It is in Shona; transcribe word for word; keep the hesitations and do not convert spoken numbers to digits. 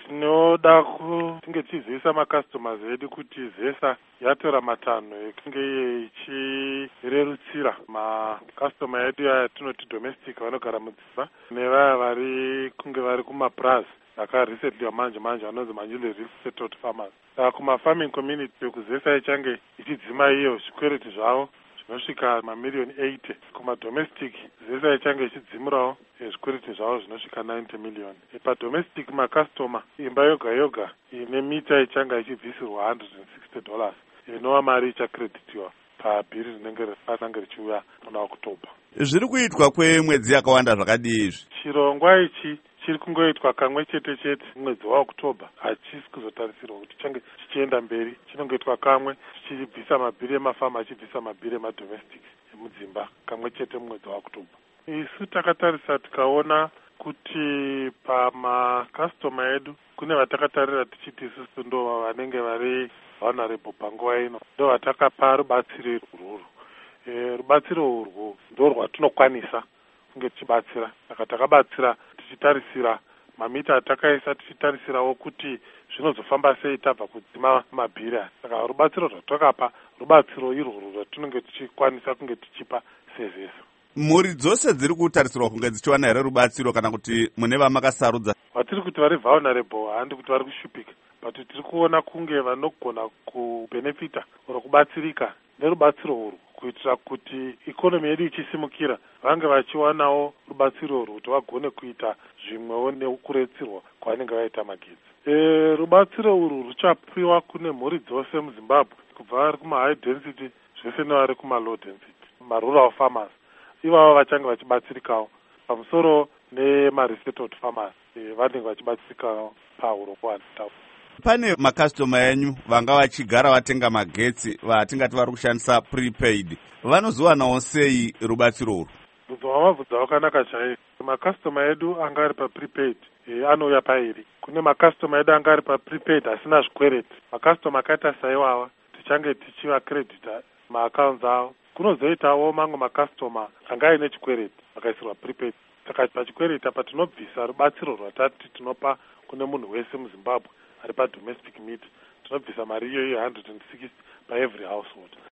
tinoda kunge tichizivisa macustomers edu kuti Zesa yatora matanho ekunge ichirerutsira macustomer edu atinoti domestic vanogara mudzimba nevaya vari kunge vari kumaplaza vakarecently manje manje vanonzi manjule real settled farmers. Saka kuma-farming community kuzesa ichange ichidzima iyo zvikwereti zvavo zvinosvika mamiliyoni eighty. Kuma-domestic Zesa ichange ichidzimurawo zvikwereti zvavo zvinosvika ninety million. Pa-domestic macustoma imba yoga yoga ine mita ichanga ichibvisirwa one hundred sixty dollars inova mari ichakreditiwa pabhiri rinenge rifanange richiuya muna Oktoba. Zviri kuitwa kwemwedzi yakawanda zvakadii izvi? Chirongwa ichi chiri kungoitwa kamwe chete chete mwedzi waOktoba, hachisi kuzotarisirwa kuti change chichienda mberi. Chinongoitwa kamwe chichibvisa mabhiri emafama achibvisa mabhiri emadomestic emudzimba kamwe chete mwedzi waOktoba. Isu takatarisa tikaona kuti pamakastoma edu kune vatakatarira tichiti isusu ndo vanenge vari vulnerable panguva ino, ndo vatakapa rubatsiro urwu. E, rubatsiro urwu ndo rwatinokwanisa kunge tichibatsira. Saka takabatsira tichitarisira mamita atakaisa tichitarisirawo kuti zvinozofamba sei tabva kudzima mabhiri. Saka rubatsiro rwatakapa rubatsiro irworwo rwatinenge tichikwanisa kunge tichipa seZesa. Mhuri dzose dziri kutarisirwa kunge dzichiwana here rubatsiro kana kuti mune vamakasarudza? Vatiri kuti vari vulnerable handi kuti vari kushupika, but tiri kuona kunge vanogona kubenefita oro kubatsirika nerubatsiro urwu kuitira kuti ikonomi yedu ichisimukira vange vachiwanawo rubatsiro urwu kuti vagone kuita zvimwewo nekuretsirwa kwavanenge vaita magetsi. E, rubatsiro urwu ruchapiwa kune mhuri dzose muZimbabwe kubva vari kuma-high density zvese nevari kuma-low density, ma-rural farmers. Ivavo vachange vachibatsirikawo pamusoro nema-resettled farmers, e, vanenge vachibatsirikawo paurongwa. Pane makastoma enyu vanga vachigara vatenga magetsi vatingati vari kushandisa prepaid, vanozowanawo sei rubatsiro urwu? Bvunzo wamabvunza wakanaka chaizvo. Makastoma edu anga ari paprepaid e, anouya pairi. Kune makastoma edu anga ari paprepaid asina zvikwereti. Makastoma akaita saiwawa tichange tichivakredita maaccounts avo. Kunozoitawo mamwe makastoma anga aine chikwereti akaisirwa prepaid. Saka pachikwereti apa tinobvisa rubatsiro rwatati tinopa kune munhu wese muZimbabwe ari padomestic meter. Tinobvisa mari iyoyo one hundred sixty paevery household.